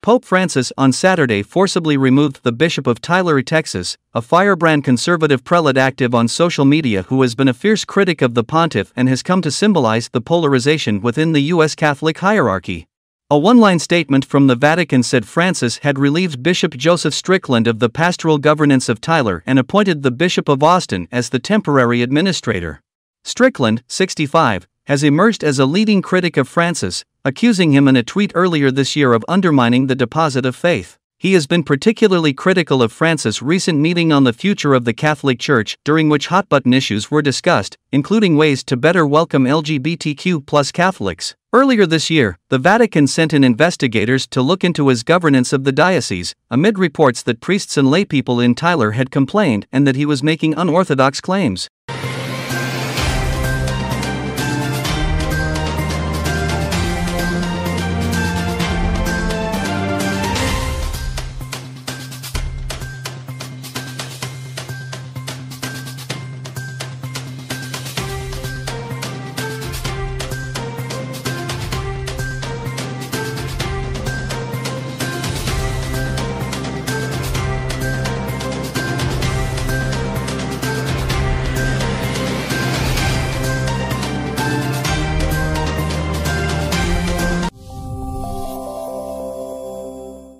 Pope Francis on Saturday forcibly removed the Bishop of Tyler, Texas, a firebrand conservative prelate active on social media who has been a fierce critic of the pontiff and has come to symbolize the polarization within the U.S. Catholic hierarchy. A one-line statement from the Vatican said Francis had relieved Bishop Joseph Strickland of the pastoral governance of Tyler and appointed the Bishop of Austin as the temporary administrator. Strickland, 65, has emerged as a leading critic of Francis, accusing him in a tweet earlier this year of undermining the deposit of faith. He has been particularly critical of Francis' recent meeting on the future of the Catholic Church, during which hot-button issues were discussed, including ways to better welcome LGBTQ+ Catholics. Earlier this year, the Vatican sent in investigators to look into his governance of the diocese, amid reports that priests and laypeople in Tyler had complained and that he was making unorthodox claims.